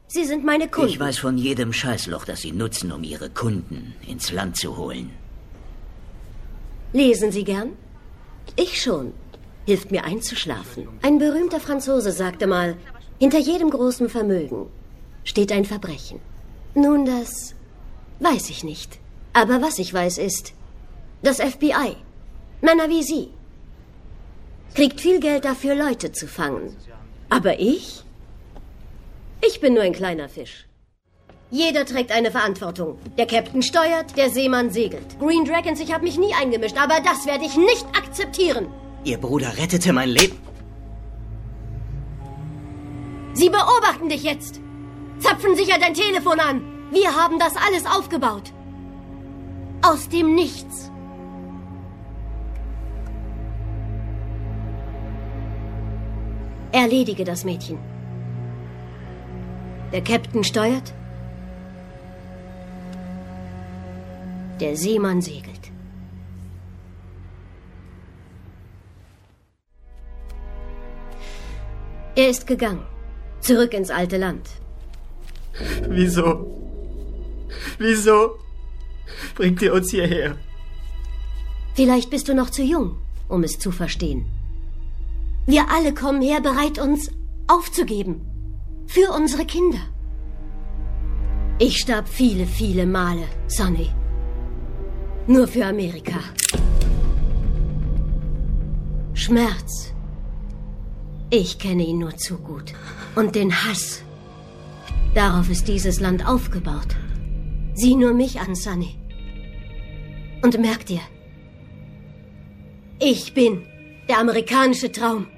Sie sind meine Kunden. Ich weiß von jedem Scheißloch, das Sie nutzen, um Ihre Kunden ins Land zu holen. Lesen Sie gern? Ich schon. Hilft mir einzuschlafen. Ein berühmter Franzose sagte mal, hinter jedem großen Vermögen steht ein Verbrechen. Nun, das weiß ich nicht. Aber was ich weiß ist, das FBI, Männer wie Sie, kriegt viel Geld dafür, Leute zu fangen. Aber ich bin nur ein kleiner Fisch. Jeder trägt eine Verantwortung. Der Captain steuert, der Seemann segelt. Green Dragons, ich habe mich nie eingemischt, aber das werde ich nicht akzeptieren. Ihr Bruder rettete mein Leben. Sie beobachten dich jetzt. Zapfen sicher dein Telefon an. Wir haben das alles aufgebaut. Aus dem Nichts. Erledige das Mädchen. Der Captain steuert. Der Seemann segelt. Er ist gegangen. Zurück ins alte Land. Wieso? Wieso bringt ihr uns hierher? Vielleicht bist du noch zu jung, um es zu verstehen. Wir alle kommen her, bereit, uns aufzugeben. Für unsere Kinder. Ich starb viele, viele Male, Sonny. Nur für Amerika. Schmerz. Ich kenne ihn nur zu gut. Und den Hass. Darauf ist dieses Land aufgebaut. Sieh nur mich an, Sonny. Und merk dir, ich bin der amerikanische Traum.